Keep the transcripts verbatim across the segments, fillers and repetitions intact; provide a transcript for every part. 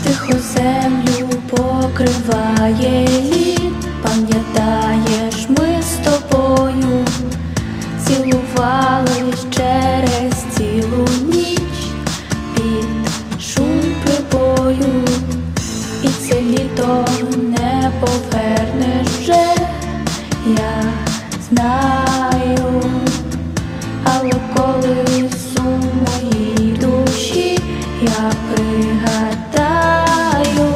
Тихо землю покриває лід. Пам'ятаєш, ми з тобою цілувались через цілу ніч під шум прибою. І це літо не повернеш вже, я знаю. Але коли сум моїй душі я пригадаю,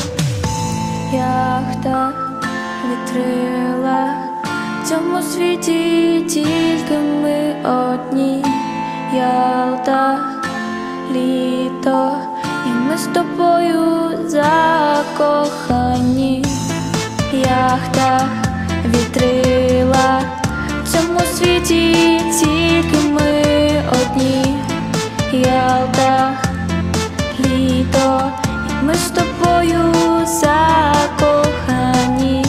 яхта вітрила, в цьому світі тільки ми одні. Ялта, літо, і ми з тобою закохані. Яхта вітрила, в цьому світі тільки ми одні. Ялта, літо, і ми з тобою закохані.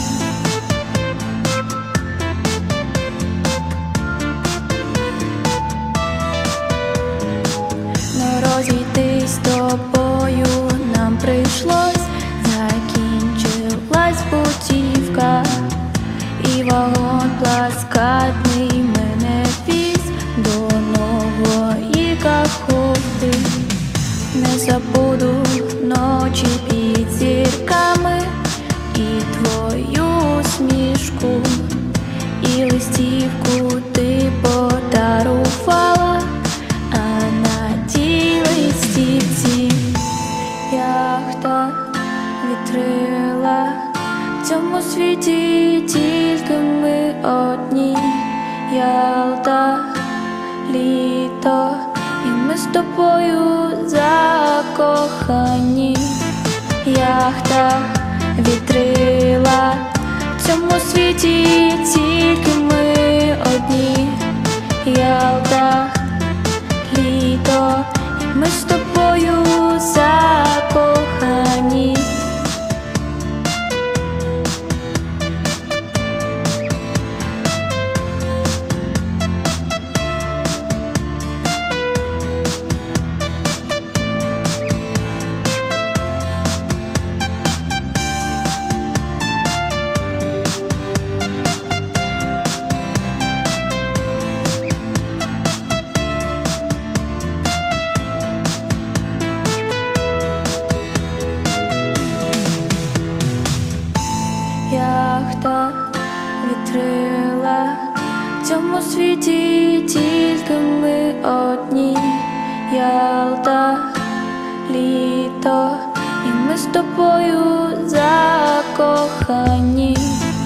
Но розійтись з тобою нам прийшлось, закінчилась путівка, і вагон пласкатний мене віз до нової Каховки. Не забуду ночі під зірками і твою усмішку, і листівку ти подарувала, а на тій листівці яхта вітрила, в цьому світі тільки ми одні. Ялта, літо, і ми з тобою закохані. Яхта вітрила, в цьому світі тільки ми одні. Ялта, літо, і ми з тобою закохані. Яхта вітрила, в цьому світі тільки ми одні. Ялта, літо, і ми з тобою закохані.